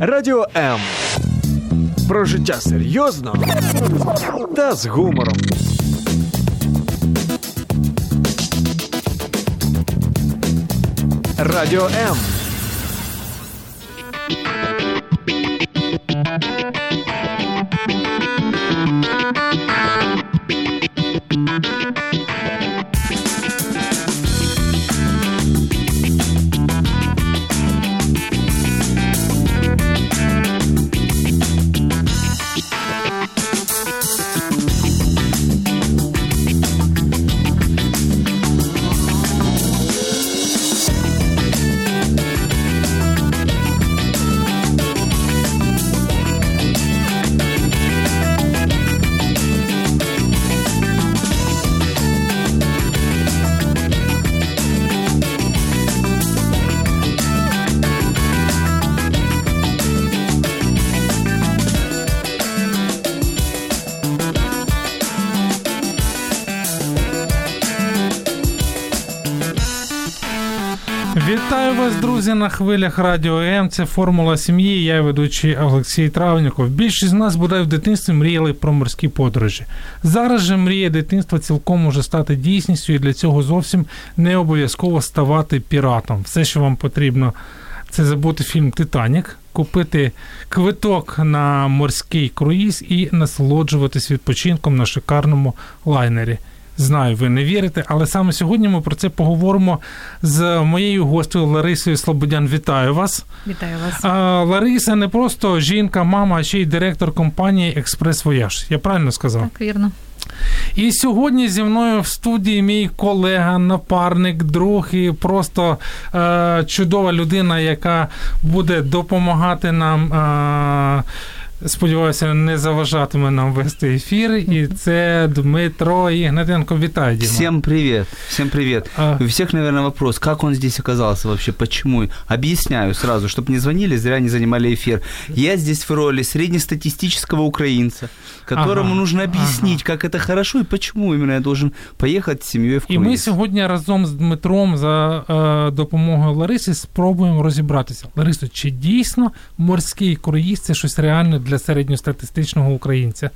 Радіо М. Про життя серйозно та з гумором. Радіо М. Вітаю вас, друзі, на хвилях Радіо М. Це «Формула сім'ї». Я ведучий Олексій Травніков. Більшість з нас, бодай в дитинстві, мріяли про морські подорожі. Зараз же мрія дитинства цілком може стати дійсністю, і для цього зовсім не обов'язково ставати піратом. Все, що вам потрібно, це забути фільм «Титанік», купити квиток на морський круїз і насолоджуватись відпочинком на шикарному лайнері. Знаю, ви не вірите, але саме сьогодні ми про це поговоримо з моєю гостею Ларисою Слободян. Вітаю вас. Вітаю вас. Лариса не просто жінка, мама, а ще й директор компанії «Експрес-Вояж». Я правильно сказав? Так, вірно. І сьогодні зі мною в студії мій колега, напарник, друг і просто чудова людина, яка буде допомагати нам, сподіваюся, не заважатиме нам вести ефір. І це Дмитро Ігнатенко. Вітаю, Дима. Всем привет. Всем привет. У всех, наверное, вопрос, как он здесь оказался вообще, почему? Объясняю сразу, чтобы не звонили, зря не занимали эфир. Я здесь в роли среднестатистического украинца, которому нужно объяснить, как это хорошо и почему именно я должен поехать с семьей в круиз. І ми сьогодні разом з Дмитром за допомогою Лариси спробуємо розібратися. Ларисо, чи дійсно морський круїз – це щось реальне для середньостатистичного українця?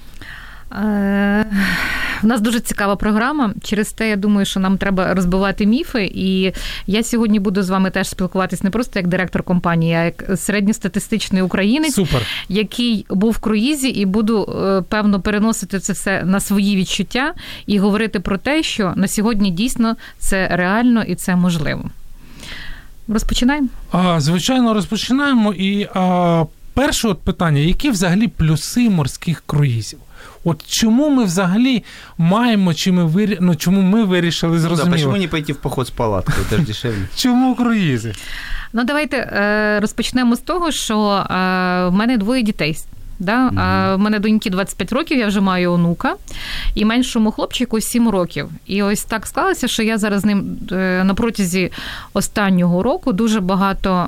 У нас дуже цікава програма. Через те, я думаю, що нам треба розбивати міфи. І я сьогодні буду з вами теж спілкуватись не просто як директор компанії, а як середньостатистичний українець, Супер. Який був в круїзі, і буду, певно, переносити це все на свої відчуття і говорити про те, що на сьогодні дійсно це реально і це можливо. Розпочинаємо? Звичайно, розпочинаємо. І перше питання, які взагалі плюси морських круїзів? От чому ми взагалі маємо, чому ми вирішили, зрозуміло? Да, чому не пойти в поход з палаткою, це ж дешевле. Чому круїзи? Ну, давайте розпочнемо з того, що в мене 2 дітей. Да? В мене доньки 25 років, я вже маю онука, і меншому хлопчику 7 років. І ось так склалося, що я зараз з ним на протязі останнього року дуже багато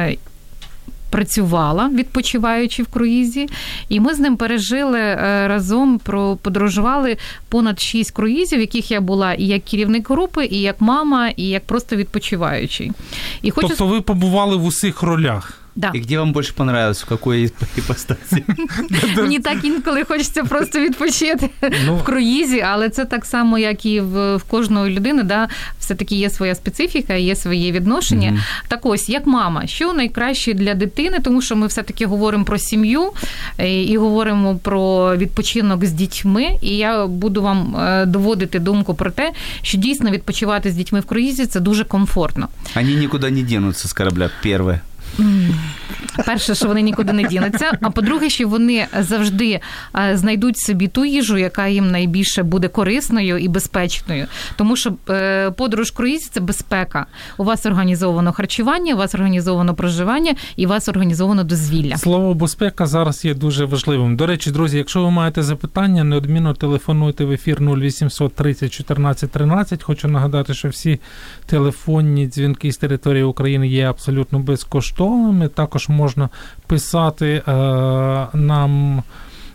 працювала, відпочиваючи в круїзі, і ми з ним пережили разом, подорожували понад 6 круїзів, в яких я була і як керівник групи, і як мама, і як просто відпочиваючий. І тобто ви побували в усіх ролях? Да. І де вам більше понравилось, в якій іпостасі? Мені так інколи хочеться просто відпочити в круїзі, але це так само, як і в кожної людини, да, все-таки є своя специфіка, є своє відношення. Так ось, як мама, що найкраще для дитини, тому що ми все-таки говоримо про сім'ю і говоримо про відпочинок з дітьми, і я буду вам доводити думку про те, що дійсно відпочивати з дітьми в круїзі – це дуже комфортно. Вони нікуди не дінуться з корабля, перше. Перше, що вони нікуди не дінуться, а по-друге, що вони завжди знайдуть собі ту їжу, яка їм найбільше буде корисною і безпечною. Тому що подорож в круїзі – це безпека. У вас організовано харчування, у вас організовано проживання і у вас організовано дозвілля. Слово «безпека» зараз є дуже важливим. До речі, друзі, якщо ви маєте запитання, неодмінно телефонуйте в ефір 0800 30 14 13. Хочу нагадати, що всі телефонні дзвінки з території України є абсолютно безкоштовними. Також можна писати нам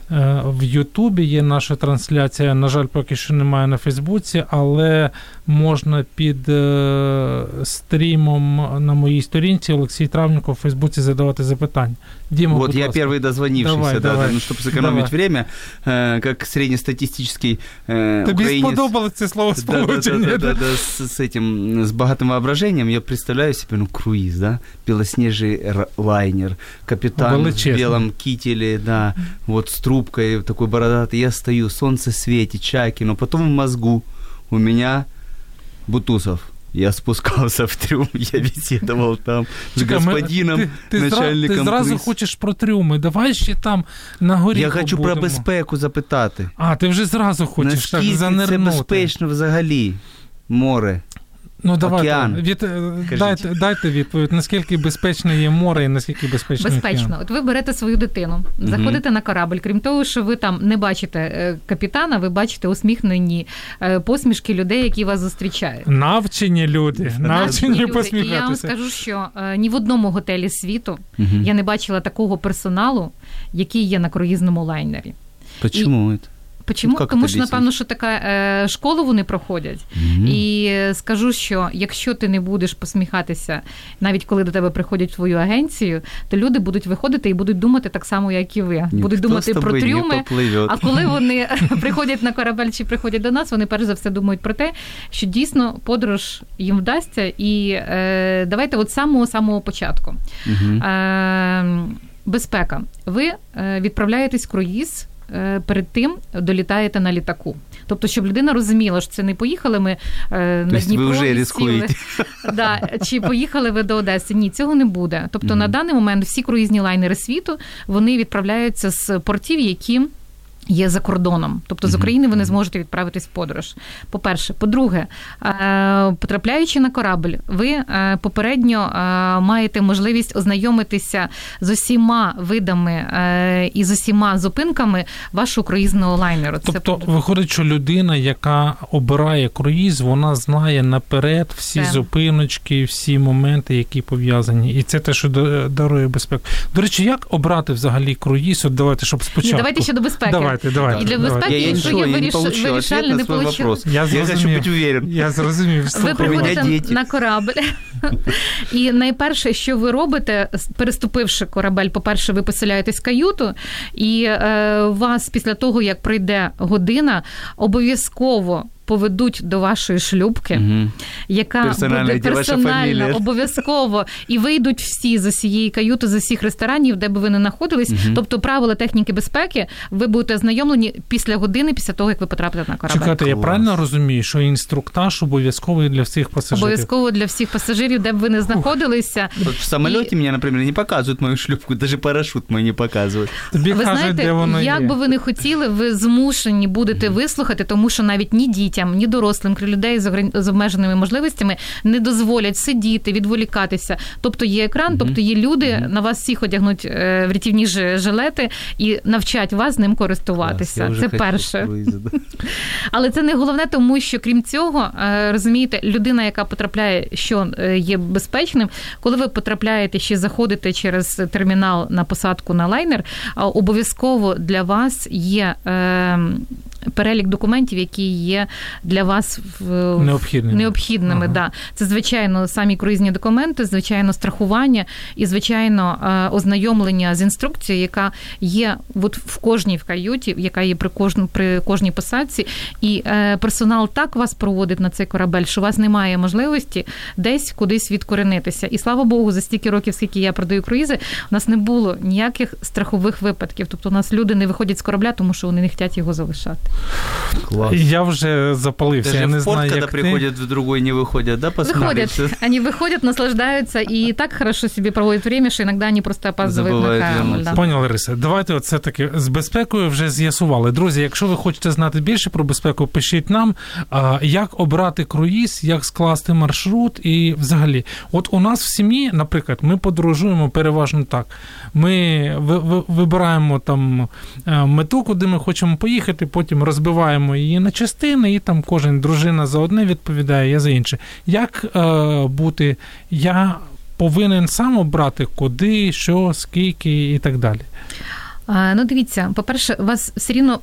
В Ютубі є наша трансляція, на жаль, поки що немає на Фейсбуці, але можна під стрімом на моїй сторінці Олексій Травніков в Фейсбуці задавати запитання. Діма, вот я первый дозвонившийся, давай. Ну, чтобы сэкономить время, как среднестатистический украинец. Тобі сподобалось це слово сполучення? Да, с этим, с богатым воображением я представляю себе, круиз, да, белоснежный лайнер, капитан в белом кителе, да, вот с трубкой такой бородатый, я стою, солнце светит, чайки, но потом в мозгу у меня Бутусов. Я спускался в трюм, я беседовал там с господином, начальником. Ти зразу хочеш про трюми, давай ще там на горі Я хочу про безпеку запитати. Ти вже зразу хочеш так занирнути. Наскільки це безпечно взагалі, море? Ну, давайте, дайте відповідь, наскільки безпечне є море і наскільки безпечне океан. Безпечно. От ви берете свою дитину, заходите на корабль, крім того, що ви там не бачите капітана, ви бачите усміхнені посмішки людей, які вас зустрічають. Навчені люди, навчені посміхатися. І я вам скажу, що ні в одному готелі світу я не бачила такого персоналу, який є на круїзному лайнері. Чому це? Чому? Тому що, напевно, що така школу вони проходять. І скажу, що якщо ти не будеш посміхатися, навіть коли до тебе приходять в твою агенцію, то люди будуть виходити і будуть думати так само, як і ви. Будуть думати про трюми, а коли вони приходять на корабель чи приходять до нас, вони перш за все думають про те, що дійсно подорож їм вдасться. І давайте от з самого початку. Безпека. Ви відправляєтесь в круїз, перед тим долітаєте на літаку. Тобто, щоб людина розуміла, що це не поїхали ми на Дніпро, ви вже ризикуєте. Чи поїхали ви до Одеси. Ні, цього не буде. Тобто, на даний момент всі круїзні лайнери світу, вони відправляються з портів, які є за кордоном. Тобто з України ви не зможете відправитись в подорож. По-перше. По-друге, потрапляючи на корабль, ви попередньо маєте можливість ознайомитися з усіма видами і з усіма зупинками вашого круїзного лайнеру. Тобто виходить, що людина, яка обирає круїз, вона знає наперед всі зупиночки, всі моменти, які пов'язані. І це те, що дарує безпеку. До речі, як обрати взагалі круїз? От давайте, щоб спочатку. Ні, давайте ще до безпеки. Давайте. І для безпеки, якщо є вирішальне, не получилось. Я хочу бути уверен. Я зрозумів. Ви приходите на корабль, і найперше, що ви робите, переступивши корабель, по-перше, ви поселяєтесь в каюту, і вас після того, як пройде година, обов'язково поведуть до вашої шлюбки, яка буде персональна, обов'язково, і вийдуть всі з усієї каюти, з усіх ресторанів, де б ви не знаходились. Тобто правила техніки безпеки ви будете ознайомлені після години, після того, як ви потрапите на корабль. Чекайте, я правильно розумію, що інструктаж обов'язковий для всіх пасажирів? Обов'язково для всіх пасажирів, де б ви не знаходилися. От в самоліті мені, наприклад, не показують мою шлюпку, навіть парашут мені не показують. Тобі ви кажуть, знаєте, де воно є. як би ви не хотіли, ви змушені будете вислухати, тому що навіть ні дітям, ні дорослим, крім людей з обмеженими можливостями не дозволять сидіти, відволікатися. Тобто є екран, тобто є люди, на вас всіх одягнуть врятівні жилети і навчать вас ним користуватися. Це перше. Але це не головне, тому що крім цього, розумієте, людина, яка потрапляє, що є безпечним, коли ви потрапляєте, ще заходите через термінал на посадку на лайнер, обов'язково для вас є перелік документів, які є для вас необхідними. Да. Це, звичайно, самі круїзні документи, звичайно, страхування і, звичайно, ознайомлення з інструкцією, яка є от в кожній в каюті, яка є при кожній посадці. І персонал так вас проводить на цей корабель, що у вас немає можливості десь кудись відкоренитися. І, слава Богу, за стільки років, скільки я продаю круїзи, у нас не було ніяких страхових випадків. Тобто у нас люди не виходять з корабля, тому що вони не хочуть його залишати. Класс. Я вже запалився. Даже я не в порт, знаю, когда як приходят в другой, не выходят, да, посмотреть? Выходят. Они выходят, наслаждаются и так хорошо себе проводят время, що іноді вони просто опаздують на корабль. Да. Поняли, Лариса. Давайте оце таки з безпекою вже з'ясували. Друзі, якщо ви хочете знати більше про безпеку, пишіть нам, як обрати круїз, як скласти маршрут і взагалі. От у нас в сім'ї, наприклад, ми подорожуємо переважно так. Ми вибираємо там мету, куди ми хочемо поїхати, потім розбиваємо її на частини, і там кожен дружина за одне відповідає, я за інше. Як бути? Я повинен сам обрати, куди, що, скільки і так далі. Ну, дивіться, по-перше, у вас все рівно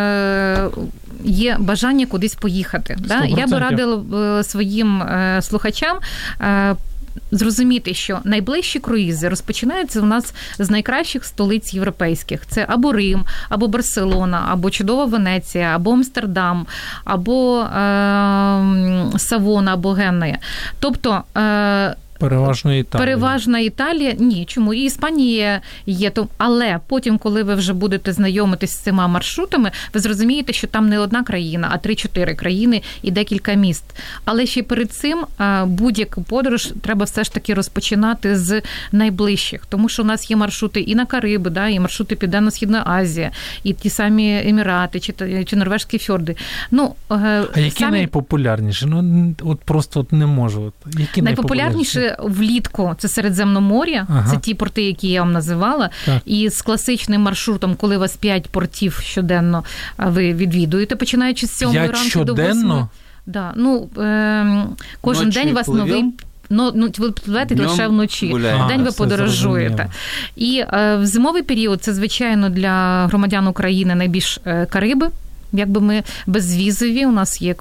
є бажання кудись поїхати. Да? Я би радила своїм слухачам зрозуміти, що найближчі круїзи розпочинаються у нас з найкращих столиць європейських. Це або Рим, або Барселона, або чудова Венеція, або Амстердам, або Савона, або Генуя. Тобто Переважна Італія. Ні, чому? І Іспанія є. Але потім, коли ви вже будете знайомитись з цими маршрутами, ви зрозумієте, що там не одна країна, а 3-4 країни і декілька міст. Але ще перед цим будь-яку подорож треба все ж таки розпочинати з найближчих. Тому що у нас є маршрути і на Кариби, да, і маршрути Південно-Східна Азія, і ті самі Емірати, чи Норвежські фьорди. А які найпопулярніші? От просто не можу. Які найпопулярніші влітку – це Середземномор'я, це ті порти, які я вам називала, так. І з класичним маршрутом, коли у вас 5 портів щоденно ви відвідуєте, починаючи з 7 ранку щоденно? до 8. Кожен день у вас новий... ви пливете лише вночі. День ви подорожуєте. І в зимовий період це, звичайно, для громадян України найбільш Кариби. Якби ми безвізові, у нас є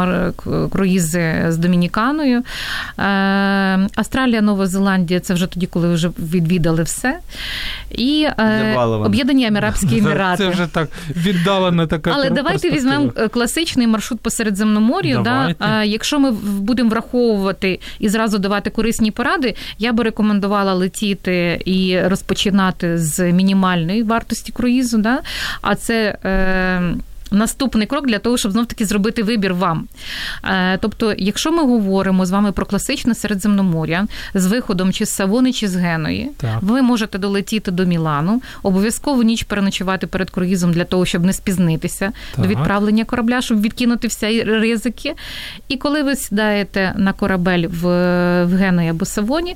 круїзи з Домініканою. Австралія, Нова Зеландія – це вже тоді, коли ви вже відвідали все. І Об'єднані Арабські Емірати. Це вже так віддалена така. Але давайте візьмемо класичний маршрут по Середземномор'ю. Да? Якщо ми будемо враховувати і зразу давати корисні поради, я би рекомендувала летіти і розпочинати з мінімальної вартості круїзу. Да? А це... наступний крок для того, щоб знов-таки зробити вибір вам. Тобто, якщо ми говоримо з вами про класичне Середземномор'я, з виходом чи з Савони, чи з Генуї, так. Ви можете долетіти до Мілану, обов'язково ніч переночувати перед круїзом для того, щоб не спізнитися так. До відправлення корабля, щоб відкинути всі ризики. І коли ви сідаєте на корабель в Генуї або Савоні,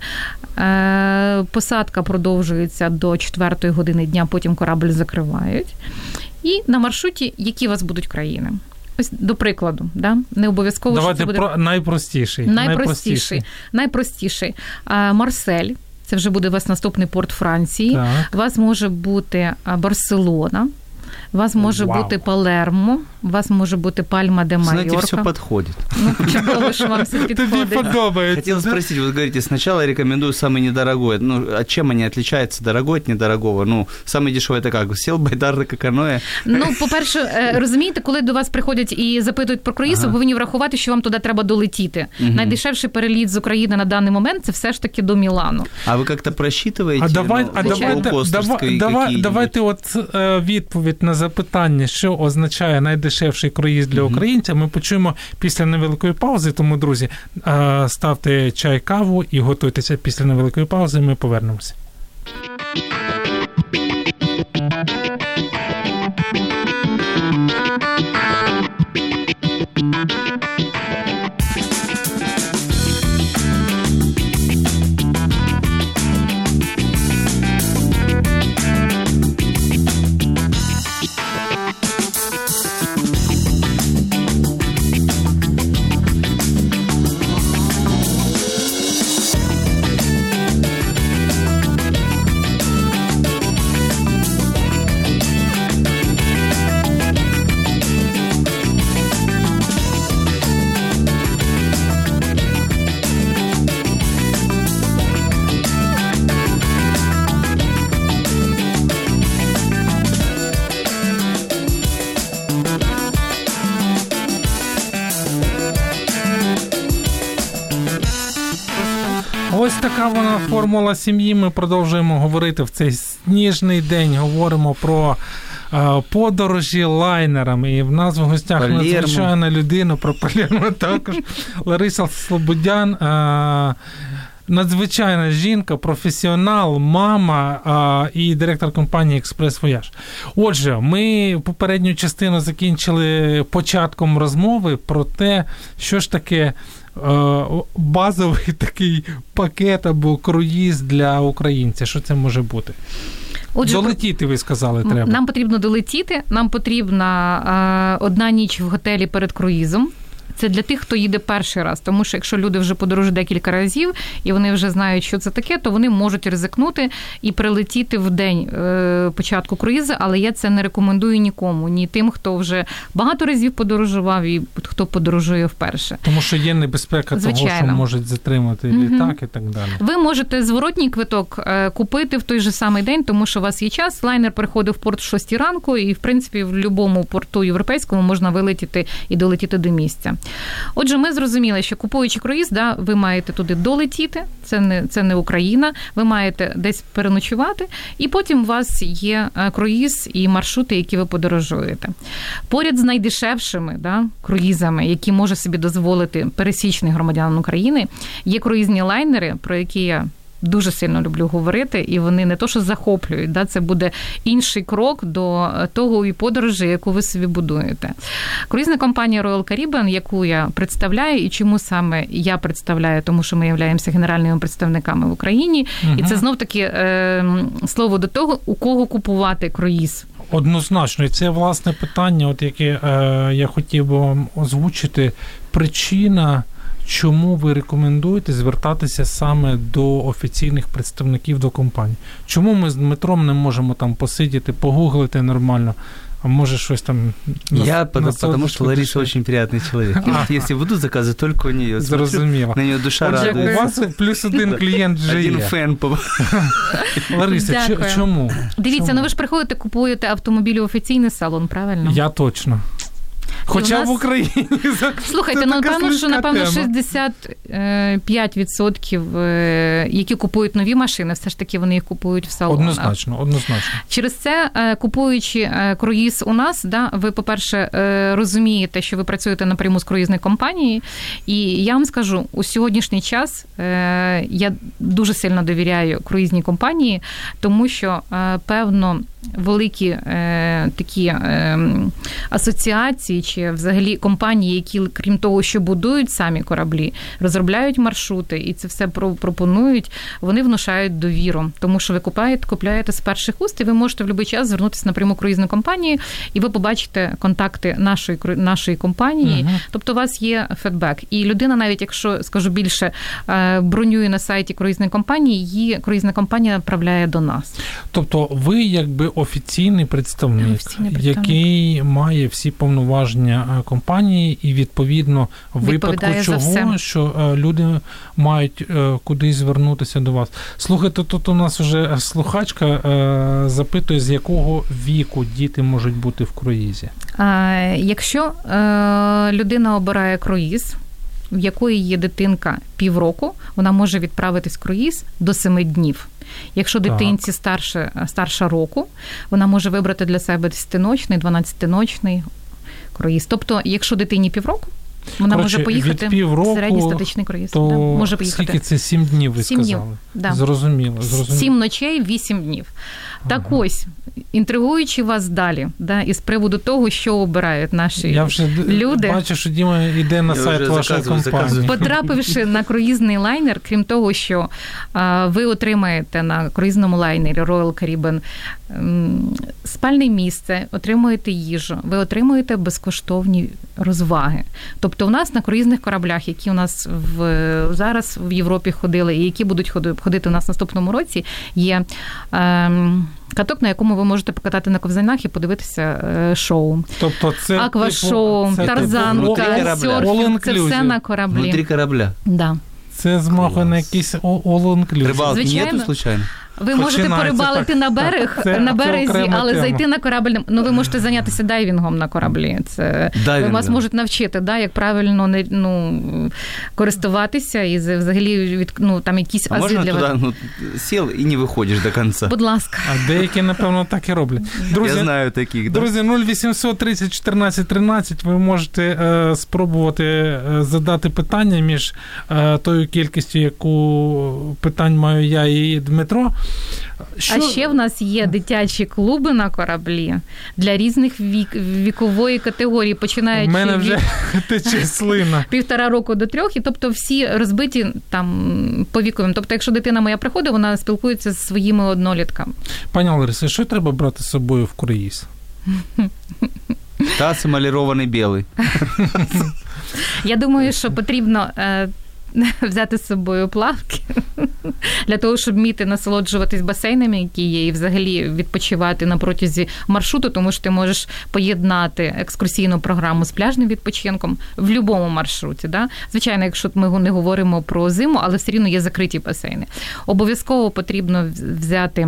посадка продовжується до 4 години дня, потім корабель закривають. І на маршруті, які у вас будуть країни. Ось, до прикладу, да? Не обов'язково, давайте що це буде... Найпростіший. Марсель, це вже буде у вас наступний порт Франції. Так. У вас може бути Барселона, у вас може бути Палермо, у вас може бути Пальма де Майорка. Знаете, все подходит. Чудово, що вам все підходить. Тобі подобається. Хотел спросить, вы говорите, сначала рекомендую самый недорогой. А чем они отличаются, дорогой от недорогого? Самый дешевый это как? Сел байдарка, каноэ? По-перше, розумієте, коли до вас приходять і запитують про круїз, ви повинні врахувати, що вам туди треба долетіти. Найдешевший переліт з України на даний момент – це все ж таки до Мілану. А ви як-то просчитуєте? Давайте от відповідь на запитання, що означає найдешевший круїз для українця, ми почуємо після невеликої паузи. Тому, друзі, ставте чай, каву і готуйтеся. Після невеликої паузи ми повернемося. Ось така вона формула сім'ї. Ми продовжуємо говорити в цей сніжний день. Говоримо про подорожі лайнерами. І в нас в гостях надзвичайна людина, про Палермо також. Лариса Слободян, надзвичайна жінка, професіонал, мама і директор компанії «Експрес-Вояж». Отже, ми попередню частину закінчили початком розмови про те, що ж таке базовий такий пакет або круїз для українця. Що це може бути? Отже, долетіти, ви сказали, треба. Нам потрібно долетіти, нам потрібна одна ніч в готелі перед круїзом. Це для тих, хто їде перший раз, тому що якщо люди вже подорожують декілька разів, і вони вже знають, що це таке, то вони можуть ризикнути і прилетіти в день початку круїзу, але я це не рекомендую нікому, ні тим, хто вже багато разів подорожував і хто подорожує вперше. Тому що є небезпека того, що можуть затримати літак і так далі. Ви можете зворотній квиток купити в той же самий день, тому що у вас є час. Лайнер приходить в порт в 6 ранку, і, в принципі, в будь-якому порту європейському можна вилетіти і долетіти до місця. Отже, ми зрозуміли, що купуючи круїз, ви маєте туди долетіти, це не Україна, ви маєте десь переночувати, і потім у вас є круїз і маршрути, які ви подорожуєте. Поряд з найдешевшими круїзами, які може собі дозволити пересічний громадянин України, є круїзні лайнери, про які я дуже сильно люблю говорити, і вони не то, що захоплюють, це буде інший крок до того подорожі, яку ви собі будуєте. Круїзна компанія Royal Caribbean, яку я представляю, і чому саме я представляю, тому що ми являємося генеральними представниками в Україні, і це знов-таки слово до того, у кого купувати круїз. Однозначно, і це, власне, питання, яке я хотів би вам озвучити. Причина, чому ви рекомендуєте звертатися саме до офіційних представників до компанії? Чому ми з Дмитром не можемо там посидіти, погуглити нормально, а може щось там... Потому что Лариса очень приятный человек. Если буду заказывать, только у нее. Зрозуміло. На нее душа радуется. У вас плюс один клієнт вже є. Один фен. Лариса, чому? Дивіться, ви ж приходите, купуєте автомобіль в офіційний салон, правильно? Я точно. Хоча в Україні. Слухайте, напевно, 65%, які купують нові машини, все ж таки вони їх купують в салонах. Однозначно. Через це, купуючи круїз у нас, ви, по-перше, розумієте, що ви працюєте напряму з круїзною компанією, і я вам скажу, у сьогоднішній час я дуже сильно довіряю круїзній компанії, тому що, певно, великі такі асоціації чи взагалі компанії, які, крім того, що будують самі кораблі, розробляють маршрути і це все пропонують, вони внушають довіру. Тому що ви купляєте з перших уст, і ви можете в будь-який час звернутися напряму круїзну компанію, і ви побачите контакти нашої компанії. Тобто у вас є фідбек. І людина, навіть якщо, скажу більше, бронює на сайті круїзної компанії, її круїзна компанія направляє до нас. Тобто ви якби офіційний представник, який має всі повноваження компанії і, відповідно, в випадку чого, що люди мають кудись звернутися до вас. Слухайте, тут у нас вже слухачка запитує, з якого віку діти можуть бути в круїзі? Якщо людина обирає круїз, в якої є дитинка півроку, вона може відправитись в круїз до 7 днів. Якщо дитинці старша року, вона може вибрати для себе 10-ночний, 12-ночний круїз. Тобто, якщо дитині півроку, вона може поїхати в середньостатичний круїз. То може поїхати. Скільки це 7 днів, ви 7 сказали? Да. Зрозуміло. 7 ночей, 8 днів. Так ось, інтригуючи вас далі, із приводу того, що обирають наші люди. Я вже бачу, що Діма йде на сайт вашої компанії. Потрапивши на круїзний лайнер, крім того, що ви отримаєте на круїзному лайнері Royal Caribbean спальне місце, отримуєте їжу, ви отримуєте безкоштовні розваги. Тобто у нас на круїзних кораблях, які у нас зараз в Європі ходили і які будуть ходити у нас в наступному році, є каток, на якому ви можете покатати на ковзанах і подивитися шоу. Тобто це аквашоу, тарзанка, серфінг, це все на кораблі. Внутрі корабля? Да. Це змахує на якийсь all-inclusive. Рибалки нету, случайно? Ви можете перебалити на березі, але зайти на корабль. Ви можете зайнятися дайвінгом на кораблі. Вас можуть навчити, як правильно користуватися і взагалі там якісь ази для вас. А можна туди сів і не виходиш до кінця? Будь ласка. А деякі, напевно, так і роблять. Друзі, я знаю таких. Друзі, 0800 30 14 13 ви можете спробувати задати питання між тою кількістю, яку питань маю я і Дмитро. А ще в нас є дитячі клуби на кораблі для різних вікової категорії, починаючи від... У мене вже тече слина. 1,5 року до 3, і тобто всі розбиті там по віковим. Тобто, якщо дитина моя приходить, вона спілкується з своїми однолітками. Пані Лариса, що треба брати з собою в круїз? Таз емалірований білий. Я думаю, що потрібно взяти з собою плавки для того, щоб вміти насолоджуватись басейнами, які є, і взагалі відпочивати на протязі маршруту, тому що ти можеш поєднати екскурсійну програму з пляжним відпочинком в будь-якому маршруті. Да? Звичайно, якщо ми не говоримо про зиму, але все рівно є закриті басейни. Обов'язково потрібно взяти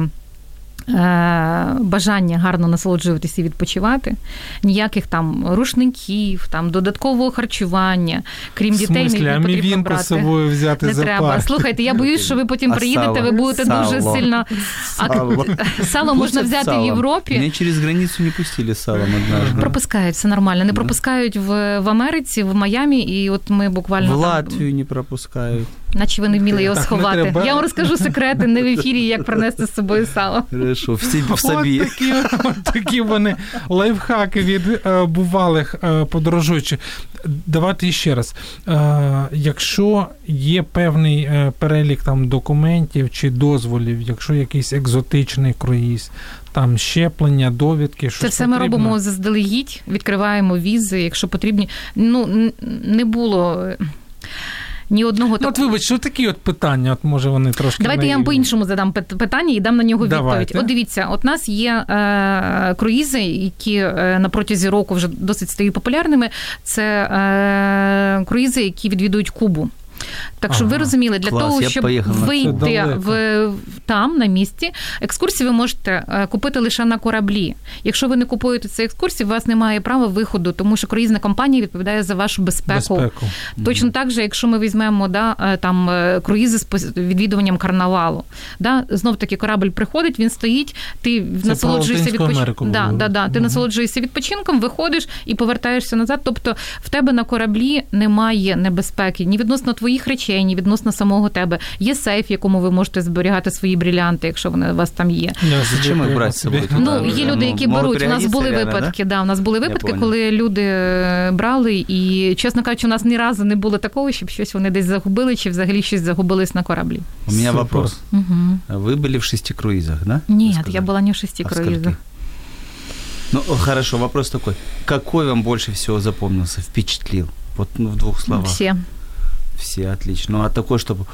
бажання гарно насолоджуватися і відпочивати, ніяких там рушників, там додаткового харчування, крім дітей не потрібно брати. З собою взяти не за треба. парк. Слухайте, я боюсь, що ви потім приїдете, ви будете дуже сильно... Сало можна взяти в Європі. Мене через границю не пустили салом однажды. Пропускають, все нормально. Не пропускають в Америці, в Майамі, і от ми буквально... В Латвію не пропускають. Наче ви не вміли його сховати. Я вам розкажу секрети не в ефірі, як принести з собою сало. Хорошо, в собі. От такі вони лайфхаки від бувалих подорожуючих. Давайте ще раз. Якщо є певний перелік там документів чи дозволів, якщо якийсь екзотичний круїз, там щеплення, довідки, щось це все потрібно? Ми робимо заздалегідь, відкриваємо візи, якщо потрібні. Ну, не було... Ні одного от вибач, що такі от питання, от може вони трошки... Давайте я вам по-іншому задам питання і дам на нього відповідь. Давайте. От дивіться, от нас є круїзи, які на протязі року вже досить стають популярними. Це круїзи, які відвідують Кубу. Так, щоб ви розуміли, для того, щоб вийти там, на місці, екскурсії ви можете купити лише на кораблі. Якщо ви не купуєте ці екскурсії, у вас немає права виходу, тому що круїзна компанія відповідає за вашу безпеку. Точно так же, якщо ми візьмемо там круїзи з відвідуванням карнавалу. Знов-таки корабль приходить, він стоїть, ти насолоджуєшся відпочинком. Ти насолоджуєшся відпочинком, виходиш і повертаєшся назад. Тобто в тебе на кораблі немає небезпеки ні відносно твоїх речей, ні відносно самого тебе. Є сейф, в якому ви можете зберігати свої брилянти, якщо вони у вас там є. Зачем їх брати з собою? Є люди, які беруть. У нас були випадки, у нас були випадки, коли люди брали, і, чесно кажучи, у нас ні разу не було такого, щоб щось вони десь загубили, чи взагалі щось загубилось на кораблі. У мене вопрос. Ви були в 6 круїзах, да? Ні, я була не в 6 круїзах. Ну, хорошо, вопрос такой. Какой вам больше всего запомнился, впечатлил? Вот в 2 словах. Все, отлично. Ну, а такой, чтобы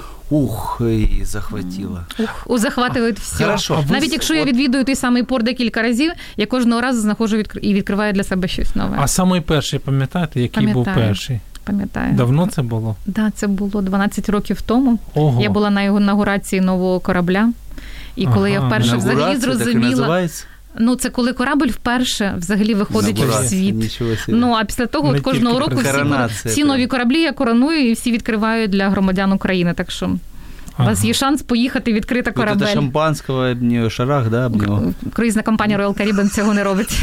и захватило. Захватують все. Хорошо. Навіть якщо я відвідую той самий порт декілька разів, я кожного разу знаходжу і відкриваю для себе щось нове. А самий перший, пам'ятаєте, який був перший? Пам'ятаю. Давно це було? Так, це було 12 років тому. Ого. Я була на інаугурації нового корабля. І коли я вперше взагалі зрозуміла... Ну, це коли корабль вперше взагалі виходить в світ. Ну, а після того от кожного року всі нові кораблі я короную і всі відкриваю для громадян України. Так що у вас є шанс поїхати відкрити корабель. Це шампанського об нього шарах, да, об нього? Круїзна компанія Royal Caribbean цього не робить.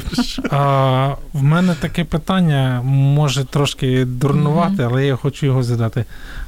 В мене таке питання, може трошки дурнувати, але я хочу його задати.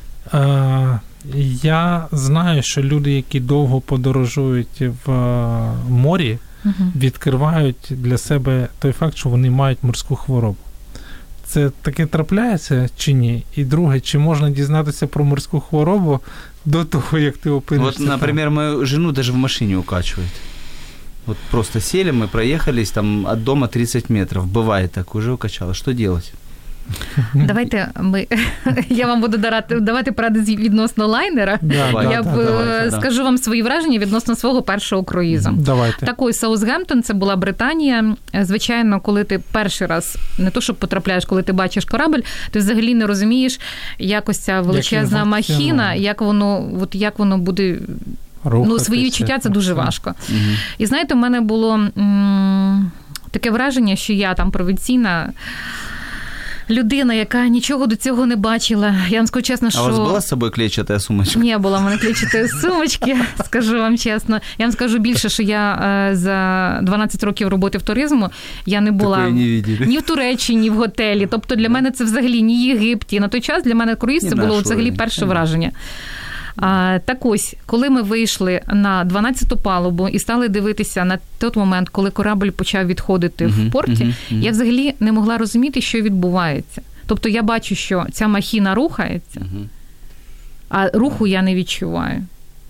Я знаю, що люди, які довго подорожують в морі, відкривають для себе той факт, що вони мають морську хворобу. Це таке трапляється чи ні? І друге, чи можна дізнатися про морську хворобу до того, як ти опинишся? Вот, например, мою жену даже в машине укачивает. Вот просто сели, мы проехались там от дома 30 метров. Бывает так, уже укачало. Что делать? Давайте я вам буду давати поради відносно лайнера. Я скажу вам свої враження відносно свого першого круїзу. Давайте. Такий Саутгемптон, це була Британія. Звичайно, коли ти перший раз, не то, що потрапляєш, коли ти бачиш корабль, ти взагалі не розумієш, як ось ця величезна махіна, як воно буде... Ну, свої відчуття це дуже важко. І знаєте, у мене було таке враження, що я там провінційна людина, яка нічого до цього не бачила. Я вам скажу чесно, що... А у вас була з собою клетчата сумочка? Не була в мене клетчатої сумочки, скажу вам чесно. Я вам скажу більше, що я за 12 років роботи в туризму, я не була ні в Туреччині, ні в готелі. Тобто для мене це взагалі ні Єгипті. На той час для мене круїз це було взагалі перше враження. Так ось, коли ми вийшли на 12-ту палубу і стали дивитися на той момент, коли корабль почав відходити в порті, я взагалі не могла розуміти, що відбувається. Тобто я бачу, що ця махіна рухається, а руху я не відчуваю.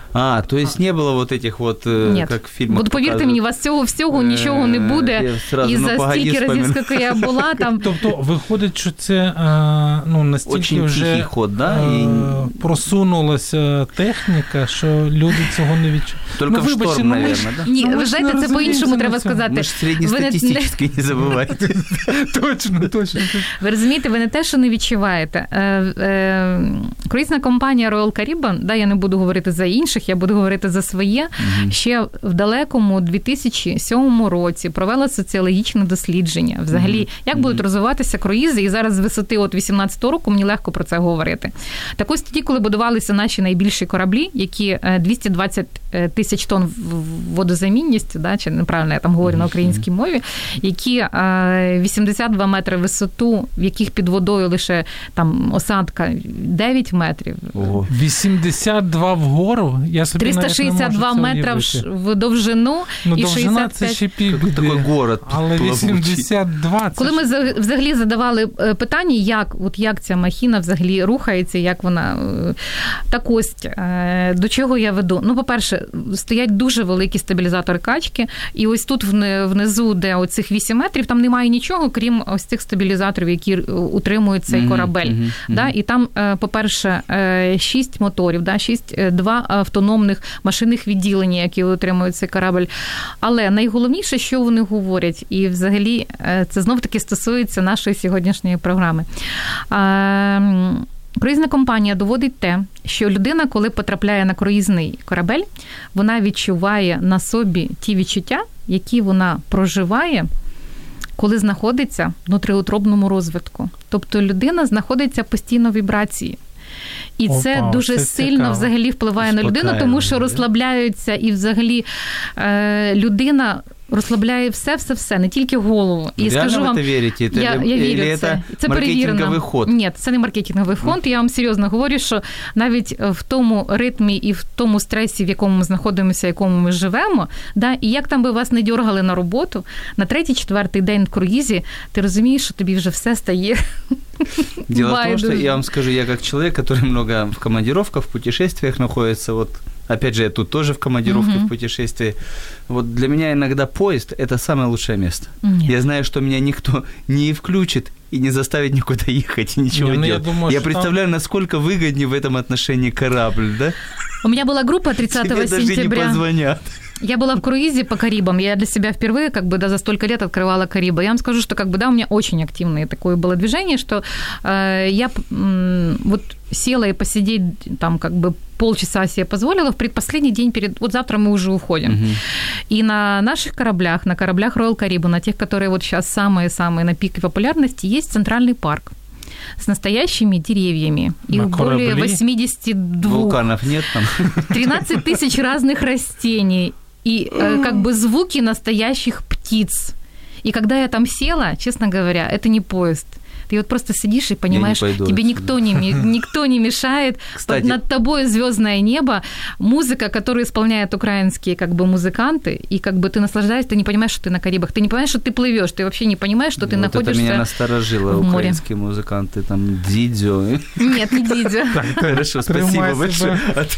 То есть не было вот этих вот, как в фильмах. От повірте мені, у вас цього всього нічого не буде. І за стільки разів, скільки я була там. Тобто виходить, що це настільки очень вже ход, да? просунулася техніка, що люди цього не відчувають. Тільки в шторм, мабуть, да? Ні, ви знаєте, це по-іншому треба сказати. Ми ж середньостатистичний, не забувайте. Точно. Ви розумієте, ви не те, що не відчуваєте. Круїзна компанія Royal Caribbean, я не буду говорити за інших, я буду говорити за своє, ще в далекому 2007 році провела соціологічне дослідження. Взагалі, як будуть розвиватися круїзи, і зараз з висоти 18-го року мені легко про це говорити. Так ось тоді, коли будувалися наші найбільші кораблі, які 220 тисяч тонн водозамінність, чи неправильно я там говорю на українській мові, які 82 метри висоту, в яких під водою лише там осадка 9 метрів. Ого. 82 вгору? Я собі 362 метри в довжину і 65... це ще півбіди. Такий город. Але 82... Коли ми взагалі задавали питання, як ця махіна взагалі рухається, як вона... Так ось, до чого я веду? По-перше, стоять дуже великі стабілізатори качки, і ось тут внизу, де оцих 8 метрів, там немає нічого, крім ось цих стабілізаторів, які утримують цей корабель. І там, по-перше, 6 моторів, 2 автономних машинних відділення, які утримують цей корабель. Але найголовніше, що вони говорять, і взагалі це знов-таки стосується нашої сьогоднішньої програми. Круїзна компанія доводить те, що людина, коли потрапляє на круїзний корабель, вона відчуває на собі ті відчуття, які вона проживає, коли знаходиться в внутріутробному розвитку. Тобто людина знаходиться постійно в вібрації. І це дуже сильно цікаво. Взагалі впливає на людину, тому що розслабляються і взагалі людина розслабляє все, не тільки голову. І реально скажу вам, ви вірите? Я вірю в це. Це перевірено. Ход? Ні, це не маркетинговий ход. Я вам серйозно говорю, що навіть в тому ритмі і в тому стресі, в якому ми знаходимося, в якому ми живемо, і як там би вас не дьоргали на роботу, на 3-4 день в круїзі, ти розумієш, що тобі вже все стає. Дело в том, что я вам скажу, я как человек, который много в командировках, в путешествиях находится, опять же, я тут тоже в командировке, в путешествии. Для меня иногда поезд – это самое лучшее место. Нет. Я знаю, что меня никто не включит и не заставит никуда ехать и ничего делать. Я представляю, насколько выгоднее в этом отношении корабль, да? У меня была группа 30 Тебе сентября. даже не позвонят. Я была в круизе по Карибам. Я для себя впервые, за столько лет открывала Карибы. Я вам скажу, что, у меня очень активное такое было движение, что я села и посидеть там, полчаса себе позволила в предпоследний день завтра мы уже уходим. И на наших кораблях, на кораблях Royal Caribbean, на тех, которые сейчас самые-самые на пике популярности, есть центральный парк с настоящими деревьями. Их более 82. Вулканов нет там? 13 тысяч разных растений. И звуки настоящих птиц. И когда я там села, честно говоря, это не поезд. Ты просто сидишь и понимаешь, тебе никто не мешает. Кстати, над тобой звездное небо, музыка, которую исполняют украинские музыканты, и ты наслаждаешься, ты не понимаешь, что ты на Карибах, ты не понимаешь, что ты плывешь, ты вообще не понимаешь, что ты находишься в море. Это меня насторожило, украинские музыканты, там, Дидзё. Нет, не Дидзё. Хорошо, спасибо большое.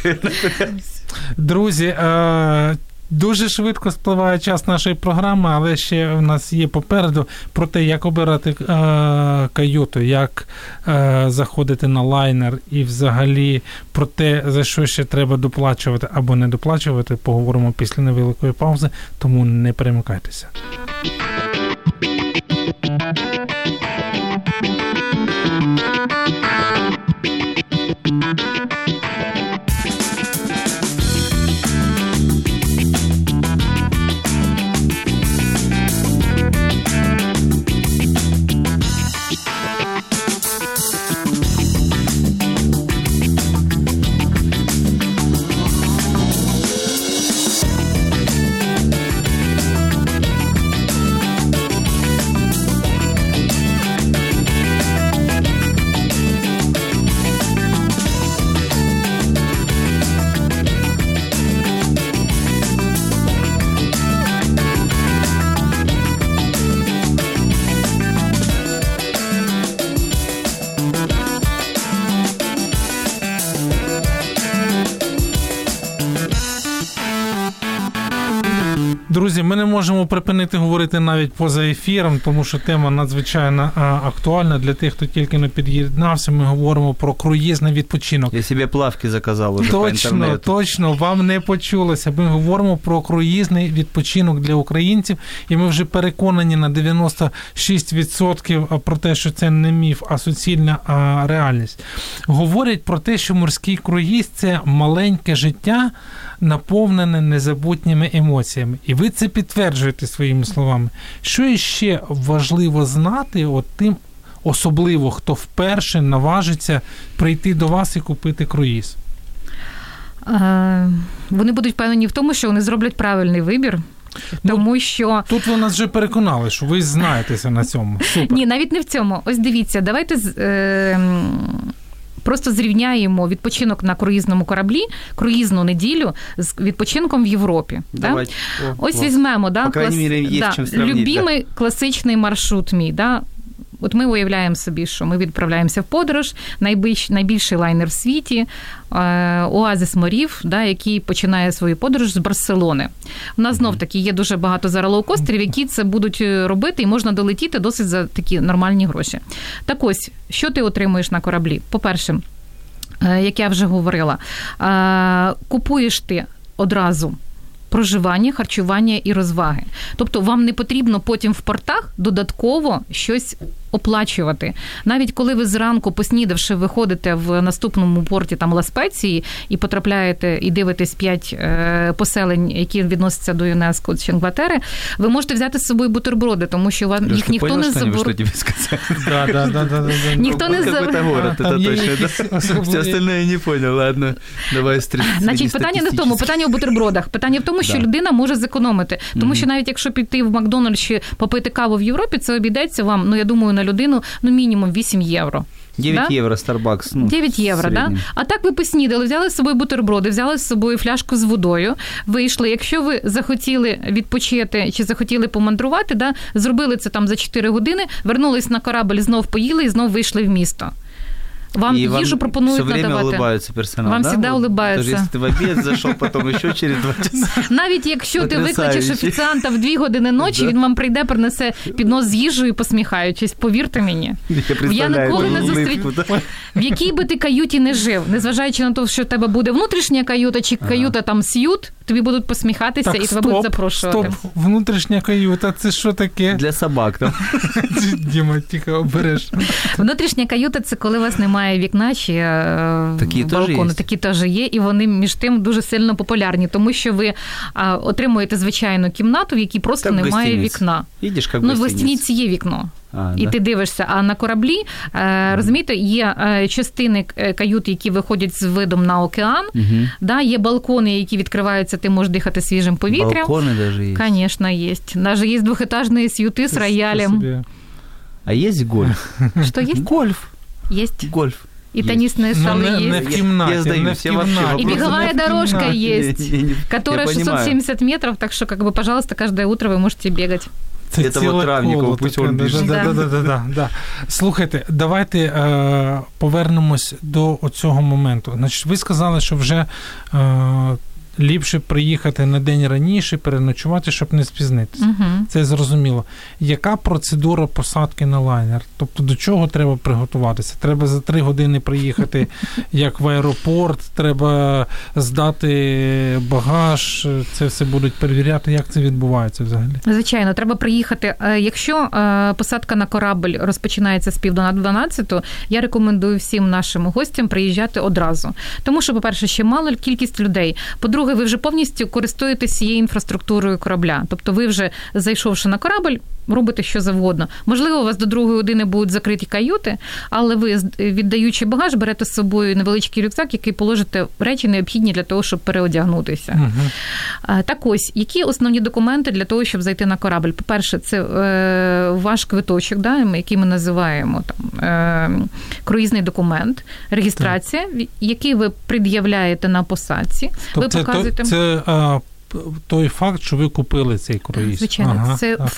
Друзі, дуже швидко спливає час нашої програми, але ще в нас є попереду про те, як обирати каюту, як заходити на лайнер і взагалі про те, за що ще треба доплачувати або не доплачувати, поговоримо після невеликої паузи, тому не перемикайтеся. Друзі, ми не можемо припинити говорити навіть поза ефіром, тому що тема надзвичайно актуальна для тих, хто тільки не під'єднався. Ми говоримо про круїзний відпочинок. Я собі плавки заказав уже по інтернету. Точно, вам не почулося. Ми говоримо про круїзний відпочинок для українців, і ми вже переконані на 96% про те, що це не міф, а суцільна реальність. Говорять про те, що морський круїз – це маленьке життя, наповнене незабутніми емоціями. І ви це підтверджуєте своїми словами. Що іще важливо знати тим, особливо, хто вперше наважиться прийти до вас і купити круїз? Вони будуть впевнені в тому, що вони зроблять правильний вибір. Тому що... Тут ви нас вже переконали, що ви знаєтеся на цьому. Супер. Ні, навіть не в цьому. Ось дивіться, давайте просто зрівняємо відпочинок на круїзному кораблі, круїзну неділю з відпочинком в Європі. Да? Ось візьмемо, любимий класичний маршрут мій. Да? От ми уявляємо собі, що ми відправляємося в подорож, найбільший лайнер в світі, оазис морів, да, який починає свою подорож з Барселони. У нас знов-таки є дуже багато зараз лоукостерів, які це будуть робити, і можна долетіти досить за такі нормальні гроші. Так ось, що ти отримуєш на кораблі? По-перше, як я вже говорила, купуєш ти одразу проживання, харчування і розваги. Тобто вам не потрібно потім в портах додатково щось оплачувати. Навіть коли ви зранку, поснідавши, виходите в наступному порті там Ла-Спеції і потрапляєте і дивитесь 5 поселень, які відносяться до ЮНЕСКО чи Інгватери, ви можете взяти з собою бутерброди, тому що вам їх ніхто не заборонив. Ніхто не заборонив. Все остальное я не понял, ладно. Давай Значить, питання не в тому, питання в бутербродах. Питання в тому, що людина може зекономити. Тому що навіть якщо піти в Макдональдс чи попити каву в Європі, це обійдеться вам, я думаю, на людину, мінімум 8 євро. 9 євро Starbucks. 9 євро, да? А так ви поснідали, взяли з собою бутерброди, взяли з собою фляжку з водою, вийшли. Якщо ви захотіли відпочити чи захотіли помандрувати, да, зробили це там за 4 години, вернулись на корабль, знов поїли і знов вийшли в місто. Вам їжу пропонують надавати. Все время улыбаются персонал, вам завжди улыбаються. Даже если ты в обід зайшов, потім ще через 2 часа. Навіть якщо ти викличеш офіціанта в 2 години ночі, він вам прийде, принесе піднос з їжею, посміхаючись. Повірте мені. Я ніколи не зустрічала. В якій би ти каюті не жив, незважаючи на те, що в тебе буде внутрішня каюта чи каюта там с'ют, тобі будуть посміхатися і тебе будуть запрошувати. Стоп, внутрішня каюта, це що таке? Для собак там. Діма, тільки обереш. Внутрішня каюта – це коли у вас немає вікна чи балкону. Такі теж є, і вони між тим дуже сильно популярні, тому що ви отримуєте звичайну кімнату, в якій просто немає вікна. В гостиниці є вікно. І ти дивишся, а на кораблі, розумієте, є частини кают, які виходять з видом на океан, є балкони, які відкриваються, ти можеш дихати свіжим повітрям. Балкони навіть є? Звісно, є. Навіть є двохетажні с'юти з роялем. А є гольф? Що є? Гольф. Есть. Гольф. И теннисные залы есть. Не в кімнаті, я сдаюсь, я вообще и беговая дорожка есть, которая 670 метров, так что, пожалуйста, каждое утро вы можете бегать. Це ціле коло. Пусть він біжить. Да. Слухайте, давайте повернемось до цього моменту. Значить, ви сказали, що вже ліпше приїхати на день раніше, переночувати, щоб не спізнитися. Це зрозуміло. Яка процедура посадки на лайнер? Тобто до чого треба приготуватися? Треба за 3 години приїхати, як в аеропорт, треба здати багаж, це все будуть перевіряти. Як це відбувається взагалі? Звичайно, треба приїхати. Якщо посадка на корабль розпочинається з 11:30, я рекомендую всім нашим гостям приїжджати одразу. Тому що, по-перше, ще мала кількість людей. По-друге, ви вже повністю користуєтесь цією інфраструктурою корабля. Тобто ви вже, зайшовши на корабль, робите що завгодно. Можливо, у вас до 2 години будуть закриті каюти, але ви, віддаючи багаж, берете з собою невеличкий рюкзак, який положите речі необхідні для того, щоб переодягнутися. Так ось, які основні документи для того, щоб зайти на корабль? По-перше, це ваш квиточок, який ми називаємо круїзний документ, реєстрація, який ви пред'являєте на посадці. Тобто ви показуєте... це той факт, що ви купили цей круїз. Звичайно, це факт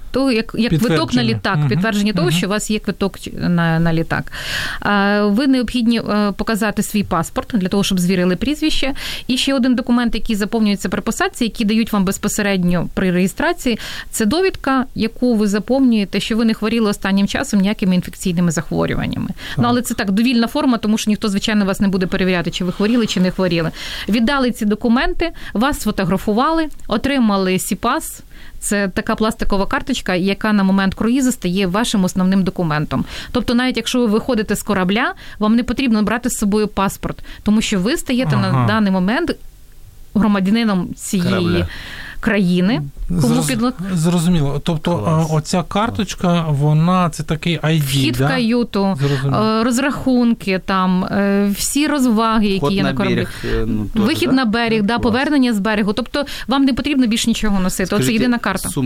то як квиток на літак, підтвердження того, що у вас є квиток на літак. Ви необхідні показати свій паспорт для того, щоб звірили прізвище. І ще один документ, який заповнюється при посадці, який дають вам безпосередньо при реєстрації, це довідка, яку ви заповнюєте, що ви не хворіли останнім часом ніякими інфекційними захворюваннями. Ну, але це так, довільна форма, тому що ніхто, звичайно, вас не буде перевіряти, чи ви хворіли, чи не хворіли. Віддали ці документи, вас сфотографували, отримали СІПАС. Це така пластикова карточка, яка на момент круїзу стає вашим основним документом. Тобто навіть якщо ви виходите з корабля, вам не потрібно брати з собою паспорт, тому що ви стаєте на даний момент громадянином цієї країни. Зрозуміло. Тобто оця карточка, вона це такий ID, вхід в каюту, розрахунки, там, всі розваги, які є на кораблі. Вихід на берег, повернення з берегу. Тобто вам не потрібно більше нічого носити. Оце єдина карта.